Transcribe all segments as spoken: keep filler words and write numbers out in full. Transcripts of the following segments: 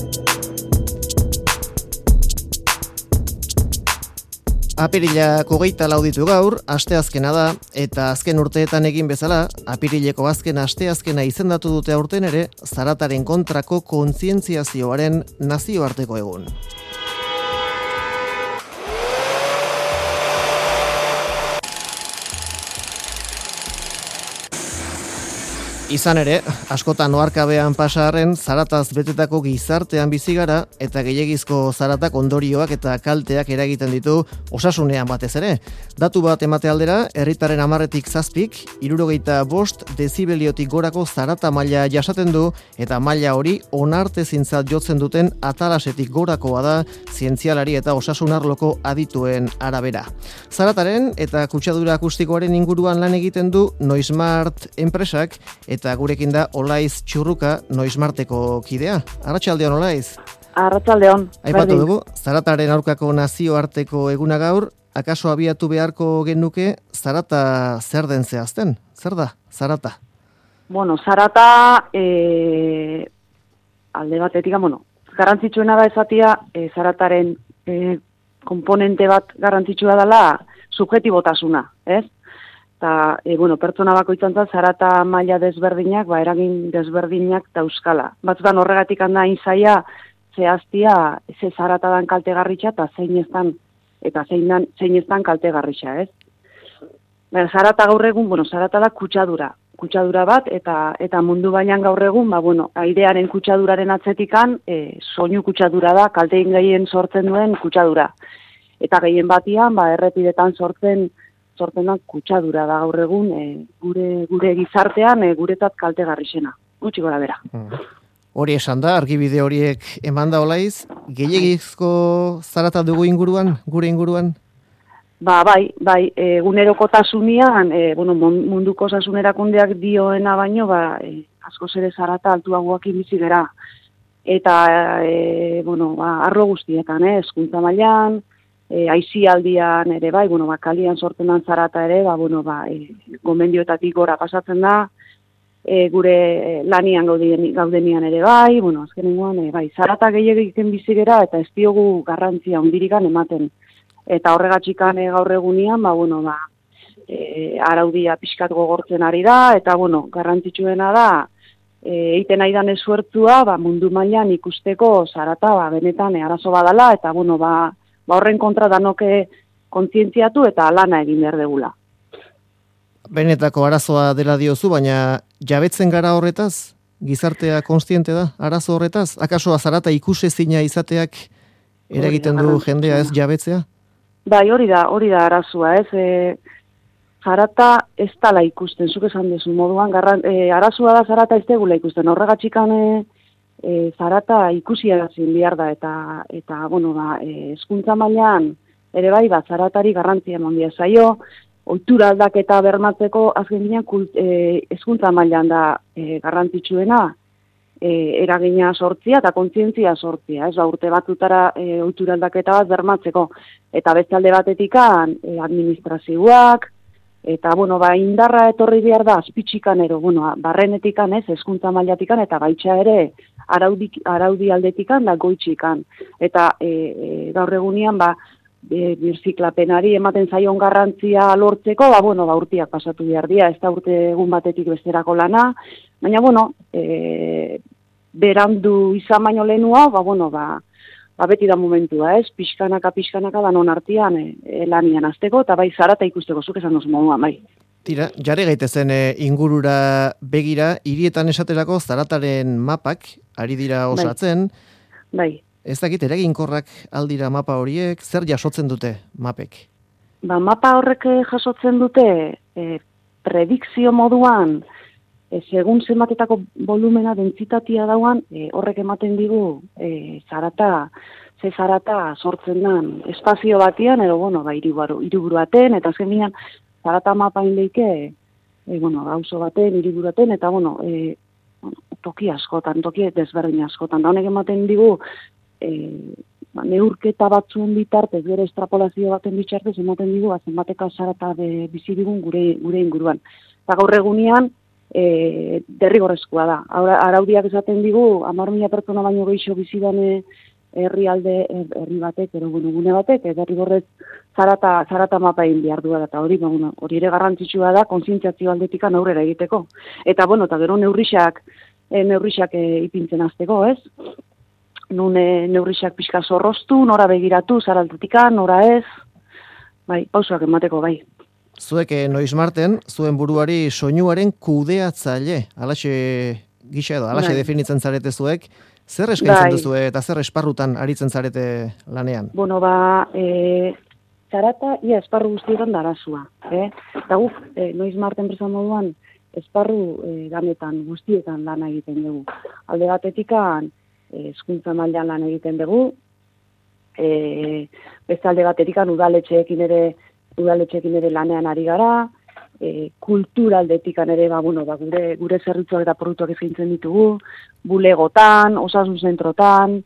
Apirilak hogeita lau ditu gaur, asteazkena da, eta azken urteetan egin bezala, apirileko azken asteazkena izendatu dute aurten ere, zarataren kontrako kontzientziazioaren nazioarteko egun. Izan ere, askotan oharkabean pasarren zarataz betetako gizartean bizi gara eta gehiegizko zaratak ondorioak eta kalteak eragiten ditu osasunean batez ere. Datu bat emate aldera, herritaren hamarretik zazpik, hirurogeita bost dezibeliotik gorako zarata maila jasaten du eta maila hori onartezintzat jotzen duten atalasetik gorakoa da zientzialari eta osasun arloko adituen arabera. Zarataren eta kutsadura akustikoaren inguruan lan egiten du Noismart enpresak eta gurekin da Olaiz Txurruka, Noismarteko kidea. Arratsaldeon, Olaiz. Arratsaldeon. Aipatu dugu, zarataren aurkako nazioarteko eguna gaur, akaso abiatu beharko genuke zarata zer den zehazten? Zer da, zarata? Bueno, zarata, e, alde batetik, bueno, garrantzitsuena da esatia, e, zarataren e, komponente bat garrantzitsua dela subjetibotasuna, ez? Eta, e, bueno, pertsona bakoitzantza zarata maila desberdinak, ba, eragin desberdinak dauzkala. Batzutan horregatik handa inzaia zehaztia ze zarata dan kaltegarritxa eta zein eztan, eta zein, dan, zein eztan kaltegarritxa, ez? Baina, zarata gaur egun, bueno, zarata da kutsadura. Kutsadura bat, eta eta mundu bainan gaur egun, ba, bueno, airearen kutsaduraren atzetikan, e, soinu kutsadura da, kaltein gehien sortzen duen kutsadura. Eta gehien batian, ba, errepidetan sortzen sortenak kutsadura da gaur egun e, gure gure gizartean e, guretzat kaltegarrixena. Gutxi gora bera. Hmm. Hori esan da, argibide horiek emanda Olaiz, gehiegizko zarata dugu inguruan, gure inguruan? Ba, bai, bai, egunerokotasunean, e, bueno, munduko osasun erakundeak dioena baino, ba, e, askoz ere zarata altuagoak bizi gera. Eta, e, bueno, ba, arlo guztietan, eh, hezkuntza mailan, E, aizialdian ere bai, bueno, ba, kalian sortzen dan zarata ere, ba, bueno, ba, e, gomendioetatik gora pasatzen da, e, gure e, lanian gauden, gaudenian ere bai, bueno, azkenengoan, e, bai, zarata gehiagik bizi gera eta ez diogu garrantzia hundirikan ematen. Eta horregatxikan e, gaur egunian, ba, bueno, ba, e, araudia pixkat gogortzen ari da, eta, bueno, garrantzitsuena da, e, eiten aidan esfuertzua, ba, mundu mailan ikusteko zarata, ba, benetan e, arazo badala, eta, bueno, ba, ba horren kontra danoke kontzientziatu eta lana egin behar degula. Benetako arazoa dela diozu, baina jabetzen gara horretaz? Gizartea kontziente da arazo horretaz? Akaso zarata ikusezina izateak eragiten du jendea ez jabetzea? Bai, hori da, hori da arazoa, ez? E, zarata ez dala ikusten, zuk esan dezu moduan, garran, e, arazoa da zarata ez degula ikusten, horregatxikan e, E, zarata ikusi erazin behar da, eta, eta bueno, ba, e, hezkuntza mailan ere bai, ba, zaratari garrantzia eman zaio, ohitura aldaketa bermatzeko azken ginen hezkuntza mailan da e, garrantzitsuena, e, eragina sortzia eta kontzientzia sortzia, ez ba, urte batutara e, ohitura aldaketa bat bermatzeko, eta beste alde batetikan e, administrazioak, eta, bueno, ba, indarra etorri behar da, azpitxikan ero, bueno, barrenetikan, ez, hezkuntza mailatikan, eta baitxa ere, araudi, araudi aldetikan, da goitxikan. Eta e, e, gaur egunian, ba, e, birziklapenari ematen zaion garrantzia lortzeko, ba, bueno, ba, urtiak pasatu behar dira, ez da urte egun batetik besterako lana, baina, bueno, e, berandu izan baino lehenua, ba, bueno, ba, ba, beti da momentua, ez? Pixkanaka, pixkanaka danon artean e, e, lanian azteko, eta bai zarata ikusteko, zuk esan duzu moduan, bai. Tira, jarri gaitezen e, ingurura begira, hirietan esaterako zarataren mapak, ari dira osatzen. Bai. bai. Ez dakit, eraginkorrak aldira mapa horiek, zer jasotzen dute mapek? Ba, mapa horrek jasotzen dute e, predikzio moduan, E, segun zenbatetako volumena dentsitatea dauan, e, horrek ematen digu e, zarata, ze zarata sortzen den espazio batian, edo, bueno, ba, hiriburu, hiriburu baten, eta azken binean, zarata mapa indeike, e, bueno, gauzo baten, hiriburu baten, eta, bueno, e, toki askotan, toki desberdin askotan, da honek ematen digu, e, ba, neurketa batzuen bitartez, gero estrapolazio baten bitartez, ematen digu, zenbateka zarata bizi digun gure, gure inguruan. Eta gaur egunean, e, derrigorrezkoa da. Ara, araudiak esaten digu, hamar mila pertsona baino gehiago bizi dane herrialde herri batek, edo gune batek, e, derrigorrez zarata, zarata mapa egin behar du da, eta hori, ba, bueno, hori ere garrantzitsua da, kontzientziazio aldetikan aurrera egiteko. Eta, bueno, eta gero neurrixak, e, neurrixak e, ipintzen azteko, ez? Nun e, neurrixak pixka zorroztu, nora begiratu, zaraltetikan, nora ez, bai, pausoak emateko, bai. Zuek noiz marten, zuen buruari soinuaren kudeatzaile, alaxe gisa edo, alaxe bai. definitzen zarete zuek, zer eskaintzen bai. duzue eta zer esparrutan aritzen zarete lanean? Bueno, ba, e, zarata, ia esparru guztietan da arazua. Eh? Eta guk, e, noiz marten enpresa moduan, esparru e, ganetan, guztietan lan egiten dugu. Alde batetikan, hezkuntza mailan lan egiten dugu, e, beste alde batetikan udaletxeekin ere, udaletxeekin ere lanean ari gara, e, kulturaldetikan ere, ba, bueno, ba, gure, gure zerbitzuak eta produktuak eskaintzen ditugu, bulegotan, osasun zentrotan,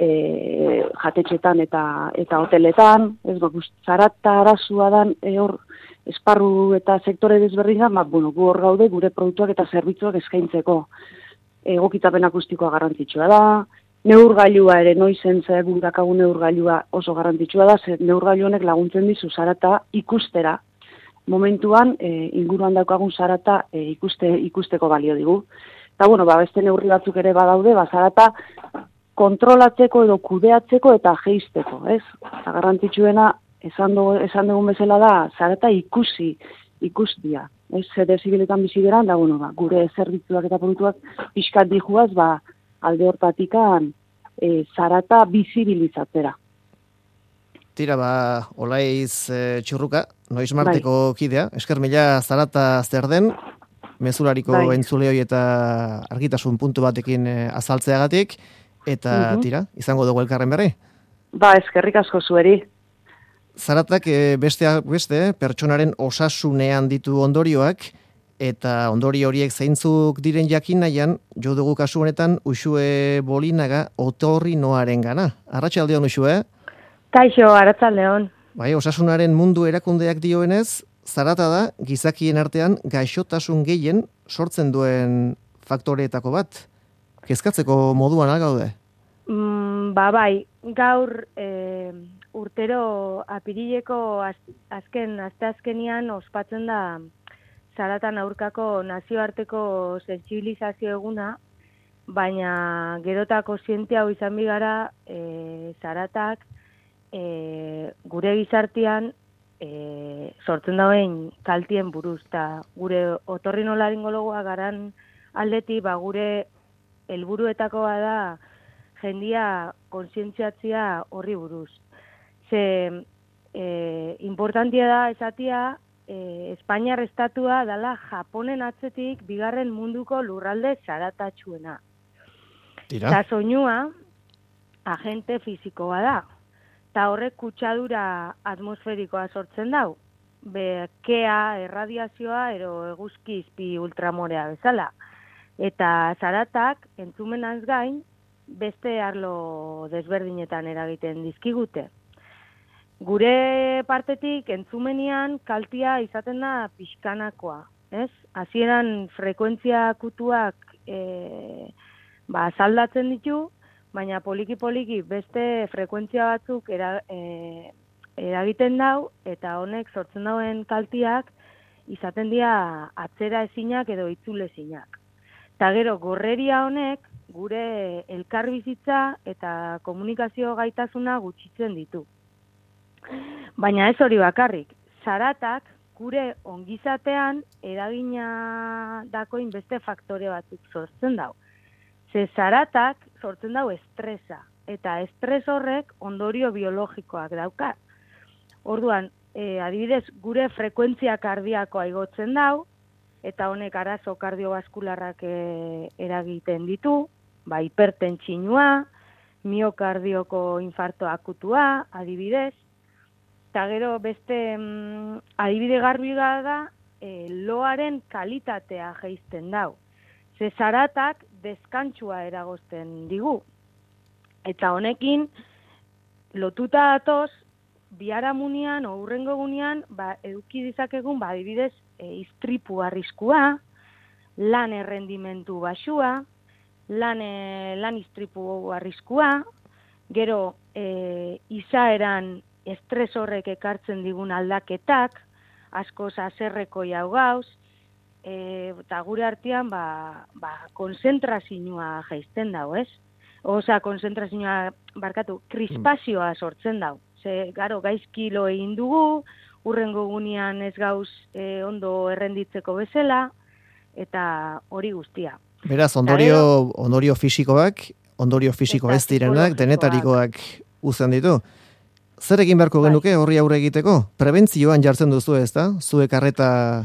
e, jatetxetan eta eta hoteletan, ez ba, zarata arazua dan, e, hor, esparru eta sektore desberdinak, ba, bueno, gu hor gaude gure produktuak eta zerbitzuak eskaintzeko. Egokitzapen akustikoa garrantzitsua da, neurgailua ere noizen ze dakagun neurgailua oso garrantzitsua da, ze neurgailu honek laguntzen dizu zarata ikustera. Momentuan, e, inguruan daukagun zarata e, ikuste, ikusteko balio digu. Eta, bueno, ba, beste neurri batzuk ere badaude, ba, zarata kontrolatzeko edo kudeatzeko eta jeisteko, ez? Eta garrantzitsuena, esan, do, esan dugun bezala da, zarata ikusi, ikustia. Ez, zer zibiletan bizi geran, da, bueno, ba, gure zerbitzuak eta produktuak pixkat dijuaz, ba, alde hortatikan e, zarata bizibilizatzera. Tira, ba, Olaiz e, Txurruka, noiz marteko bai. Kidea, esker mila zarata zer den, mezulariko bai. Entzuleoi eta argitasun puntu batekin e, azaltzeagatik, eta uh -huh. tira, izango dugu elkarren berri? Ba, eskerrik asko zueri. Zaratak e, beste, beste pertsonaren osasunean ditu ondorioak, eta ondorio horiek zeintzuk diren jakin nahian, jo dugu kasu honetan Uxue Bolinaga otorrinoaren gana. Arratsaldeon Uxue? Kaixo, arratsaldeon. Bai, osasunaren mundu erakundeak dioenez, zarata da gizakien artean gaixotasun gehien sortzen duen faktoreetako bat. Kezkatzeko moduan algaude? Mm, ba bai, gaur e, urtero apirileko az, azken, asteazkenian ospatzen da zaratan aurkako nazioarteko sentsibilizazio eguna, baina gerotako kontziente hau izan bigara e, zaratak e, gure gizartean e, sortzen dauen kaltien buruz, eta gure otorrinolaringologoa garan aldeti, ba gure helburuetakoa da jendia kontzientziatzea horri buruz. Ze e, importantia da esatia, e, Espainiar estatua dala Japonen atzetik bigarren munduko lurralde zaratatsuena. Eta soinua agente fisikoa da. Eta horrek kutsadura atmosferikoa sortzen dau. Bekea, erradiazioa, ero eguzki izpi ultramorea bezala. Eta zaratak entzumenaz gain, beste arlo desberdinetan eragiten dizkigute. Gure partetik entzumenian kaltia izaten da pixkanakoa, ez? Hasieran frekuentzia kutuak e, ba, saldatzen ditu, baina poliki-poliki beste frekuentzia batzuk era, e, eragiten dau, eta honek sortzen dauen kaltiak izaten dira atzera ezinak edo itzule ezinak. Eta gero, gorreria honek gure elkarbizitza eta komunikazio gaitasuna gutxitzen ditu. Baina ez hori bakarrik, zaratak gure ongizatean eragina dakoin beste faktore batzuk sortzen dau. Ze zaratak sortzen dau estresa, eta estres horrek ondorio biologikoak dauka. Orduan, e, adibidez, gure frekuentzia kardiakoa igotzen dau, eta honek arazo kardiobaskularrak e, eragiten ditu, ba, hipertentsinua, miokardioko infarto akutua, adibidez, eta gero beste mm, adibide garbi da e, loaren kalitatea jeizten dau. Ze zaratak deskantsua eragozten digu. Eta honekin, lotuta datoz, biharamunian, o hurrengo gunean, ba, eduki dizakegun, ba, adibidez, e, iztripu arriskua, lan errendimentu basua, lan, e, lan istripu arriskua, gero e, izaeran estres horrek ekartzen digun aldaketak, askoz azerreko jau gauz, e, eta gure artean ba, ba, konzentrazioa jaizten dau, ez? Osa, konzentrazioa, barkatu, krispazioa sortzen dau. Ze, garo, gaizkilo egin dugu, urrengo gunean ez gauz e, ondo errenditzeko bezala, eta hori guztia. Beraz, ondorio, ondorio fisikoak, ondorio fisiko ez direnak, denetarikoak uzten ditu. Zer egin beharko genuke horri aurre egiteko? Prebentzioan jartzen duzu ez da? Zuek arreta...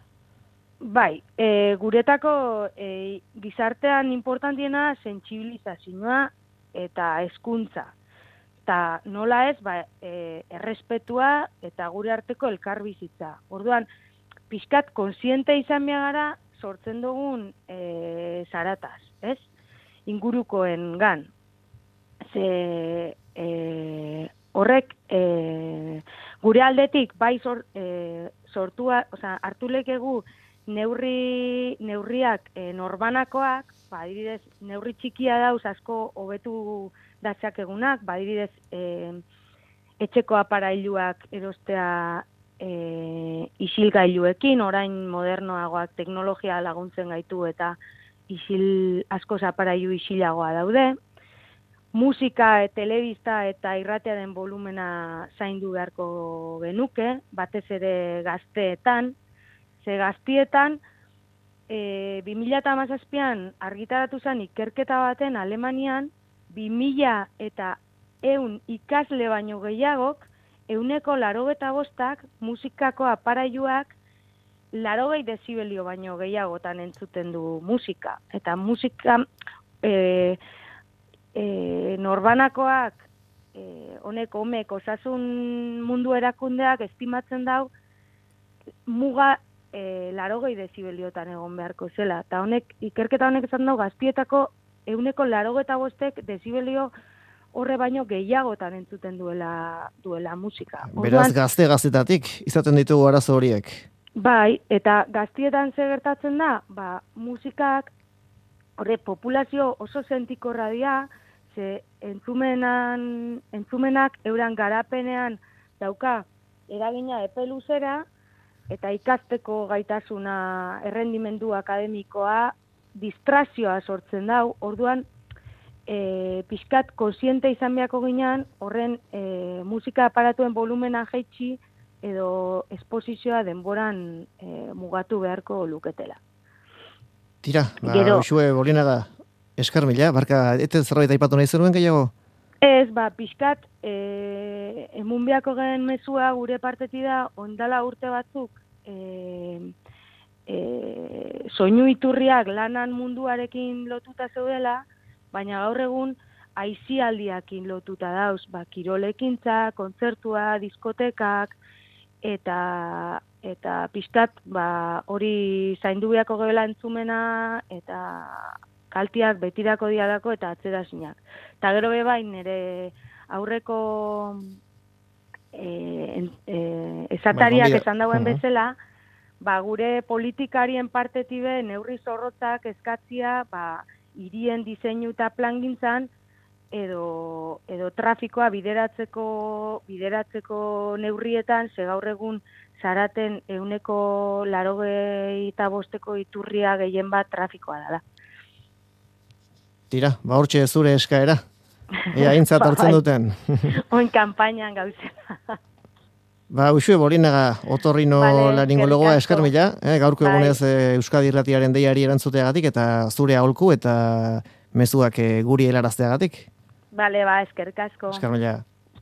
Bai, e, guretako e, gizartean importantiena sentsibilizazioa eta hezkuntza. Eta nola ez, ba, e, errespetua eta gure arteko elkarbizitza. Orduan, pixkat kontziente izan gara sortzen dugun e, zarataz, ez? Ingurukoen gan. Ze... E, Horrek, e, gure aldetik, bai sor, e, sortua, oza, hartu lekegu neurri, neurriak e, norbanakoak, ba, adibidez, neurri txikia dauz asko hobetu datxak egunak, ba, adibidez, e, etxeko aparailuak erostea e, isilgailuekin, orain modernoagoak teknologia laguntzen gaitu eta isil, askoz aparailu isilagoa daude. Musika, e, telebista eta irratearen volumena zaindu beharko genuke, batez ere gazteetan. Ze gaztietan, e, bi mila hamazazpian argitaratu zen ikerketa baten Alemanian, bi mila eta ehun ikasle baino gehiagok, ehuneko laurogeta bostak musikako aparailuak laurogei dezibelio baino gehiagotan entzuten du musika. Eta musika... E, E, norbanakoak e, honek homek osasun mundu erakundeak estimatzen dau muga e, larogei dezibeliotan egon beharko zela. Eta honek, ikerketa honek esan dau gaztietako euneko larogeta bostek dezibelio horre baino gehiagotan entzuten duela, duela musika. Beraz gazte gaztetatik izaten ditugu arazo horiek. Bai, eta gaztietan ze gertatzen da, ba, musikak horre populazio oso sentikorra dira, ze entzumenan, entzumenak euran garapenean dauka eragina epe luzera eta ikasteko gaitasuna errendimendu akademikoa distrazioa sortzen dau, orduan e, pixkat kontziente izan beharko ginean horren e, musika aparatuen volumena jaitsi edo esposizioa denboran e, mugatu beharko luketela. Tira, ba, Gero, Uxue Bolinaga, eskar mila, barka, ete zerbait aipatu nahi zenuen gehiago? Ez, ba, pixkat, e, emunbiako gen mezua gure parteti da, ondala urte batzuk, e, e, soinu iturriak lanan munduarekin lotuta zeudela, baina gaur egun aisialdiakin lotuta dauz, ba, kirolekintza, kontzertua, diskotekak, eta eta pixkat, ba, hori zaindu beharko gebela entzumena, eta kaltiak betirako dialako eta atzerazinak. Eta gero bebain, nire aurreko e, e, esatariak esan dauen bezala, ba, gure politikarien partetibe neurri zorrotzak eskatzia, ba, hirien diseinu eta plangintzan, edo, edo trafikoa bideratzeko, bideratzeko neurrietan, ze gaur egun zaraten euneko larogei eta bosteko iturria gehien bat trafikoa dela. Tira, ba hortxe zure eskaera. Ea aintzat hartzen duten. Oin kanpainan gauzela. Ba, Uxue Bolinaga, otorrino vale, laringologoa eskar mila, eh, gaurko egunez eh, Euskadi Irratiaren deiari erantzuteagatik eta zure aholku eta mezuak eh, guri helarazteagatik. Bale, ba, eskerrik asko. Eskar mila.